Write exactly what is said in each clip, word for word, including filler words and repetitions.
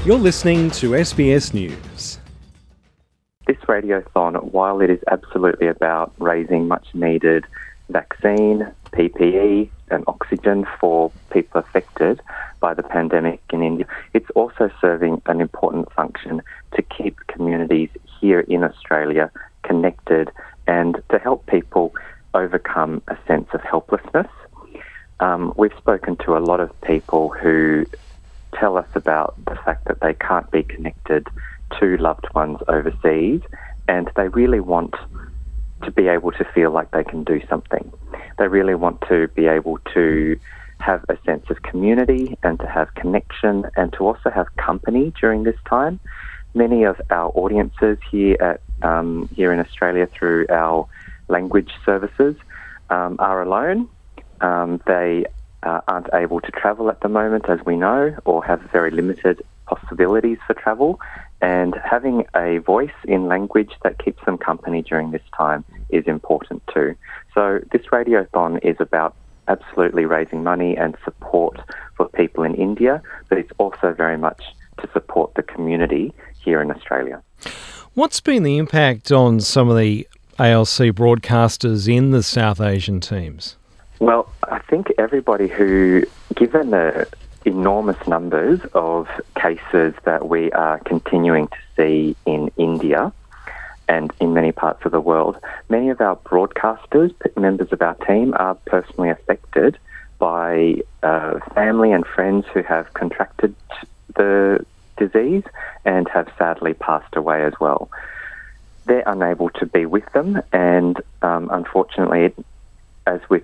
You're listening to S B S News. This radiothon, while it is absolutely about raising much needed vaccine, P P E and oxygen for people affected by the pandemic in India, it's also serving an important function to keep communities here in Australia connected and to help people overcome a sense of helplessness. Um, we've spoken to a lot of people who tell us about the fact that they can't be connected to loved ones overseas, and they really want to be able to feel like they can do something. They really want to be able to have a sense of community and to have connection and to also have company during this time. Many of our audiences here at um, here in Australia through our language services um, are alone. Um, they uh, aren't able to travel at the moment, as we know, or have very limited possibilities for travel. And having a voice in language that keeps them company during this time is important too. So this radiothon is about absolutely raising money and support for people in India, but it's also very much to support the community here in Australia. What's been the impact on some of the A L C broadcasters in the South Asian teams? Well, I think everybody who, given the enormous numbers of cases that we are continuing to see in India and in many parts of the world, many of our broadcasters, members of our team, are personally affected by uh, family and friends who have contracted the disease and have sadly passed away as well. They're unable to be with them, and um, unfortunately, as with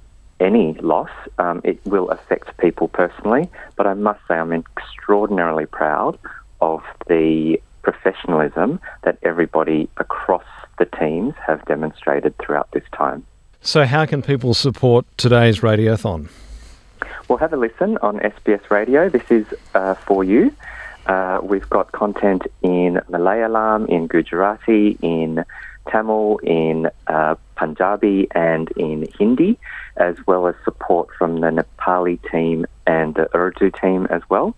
any loss, um, it will affect people personally, but I must say I'm extraordinarily proud of the professionalism that everybody across the teams have demonstrated throughout this time. So how can people support today's radiothon? Well, have a listen on S B S Radio. This is uh, for you. Uh, we've got content in Malayalam, in Gujarati, in Tamil, in uh, Punjabi and in Hindi, as well as support from the Nepali team and the Urdu team as well.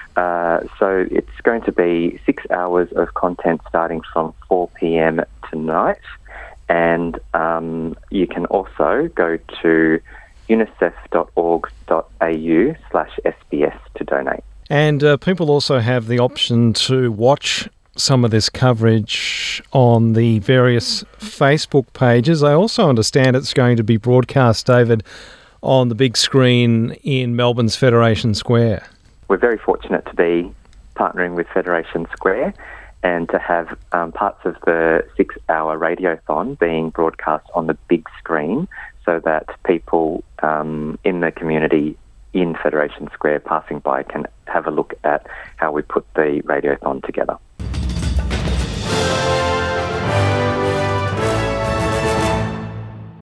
Uh, so it's going to be six hours of content starting from four p.m. tonight, and um, you can also go to unicef.org.au slash SBS to donate. And uh, people also have the option to watch some of this coverage on the various Facebook pages. I also understand it's going to be broadcast, David, on the big screen in Melbourne's Federation Square. We're very fortunate to be partnering with Federation Square and to have um, parts of the six-hour radiothon being broadcast on the big screen so that people um, in the community in Federation Square passing by can have a look at how we put the radiothon together.